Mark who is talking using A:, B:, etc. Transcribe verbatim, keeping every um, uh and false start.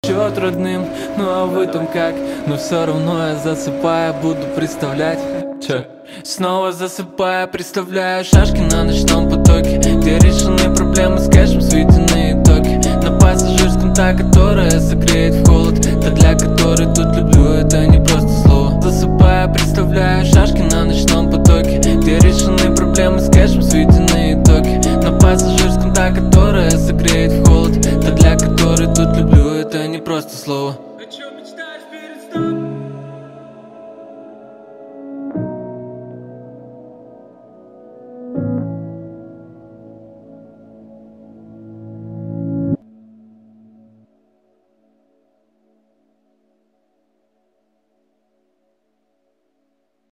A: Счет родным, ну а вы там как? Но все равно я засыпая буду представлять. Че? Снова засыпая, представляю шашки на ночном потоке, где решены проблемы с кэшем, сведены итоги. На пассажирском та, которая согреет в холод, та, для которой тут люблю, это не просто слово. Засыпая, представляю шашки на ночном потоке, где решены проблемы с кэшем, сведены итоги. На пассажирском та, которая согреет в холод, та, для которой тут люблю, это не просто слово.